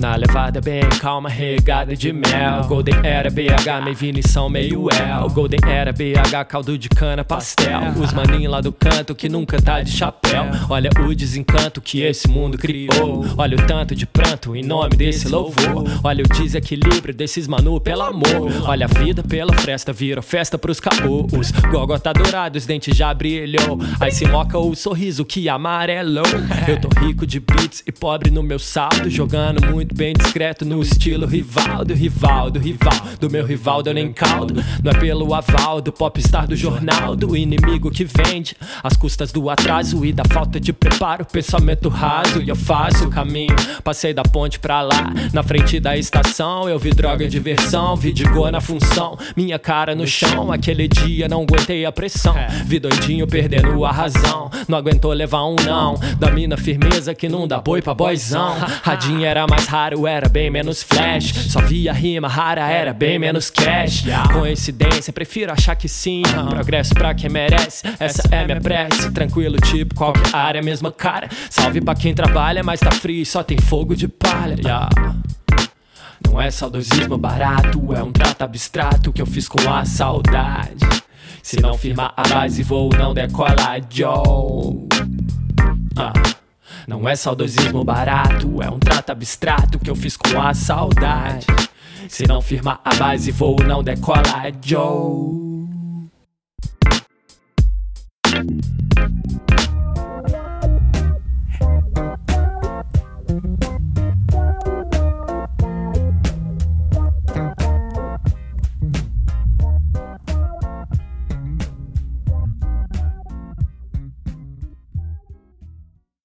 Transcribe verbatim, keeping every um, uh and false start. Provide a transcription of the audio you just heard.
Na levada bem calma, regada de mel. Golden era B H, meio vinição, meio El. Golden era B H, caldo de cana, pastel. Os maninhos lá do canto que nunca tá de chapéu. Olha o desencanto que esse mundo criou. Olha o tanto de pranto em nome desse louvor. Olha o desequilíbrio desses manu, pelo amor. Olha a vida pela fresta, vira festa pros caôs. Gogota dourado, os dentes já brilhou. Aí se moca o sorriso que amarelou. Eu tô rico de beats e pobre no meu saldo, jogando muito bem discreto no estilo Rivaldo. Rivaldo, rival do meu Rivaldo eu nem caldo. Não é pelo aval do popstar do jornal, do inimigo que vende às custas do atraso e da falta de preparo, pensamento raso. E eu faço o caminho, passei da ponte pra lá. Na frente da estação eu vi droga e diversão, vi de gol na função, minha cara no chão. Aquele dia não aguentei a pressão, vi doidinho perdendo a razão. Não aguentou levar um não da mina firmeza que não dá boi pra boyzão. Radinho era mais raro, era bem menos flash. Só via rima rara, era bem menos cash. Coincidência, prefiro achar que sim. Progresso pra quem merece, essa é minha prece. Tranquilo tipo qualquer área, mesma cara. Salve pra quem trabalha, mas tá frio e só tem fogo de palha. Yeah. Não é saudosismo barato, é um trato abstrato que eu fiz com a saudade. Se não firmar a base, voo não decola, Joe. Ah. Não é saudosismo barato, é um trato abstrato que eu fiz com a saudade. Se não firmar a base, voo não decola, Joe.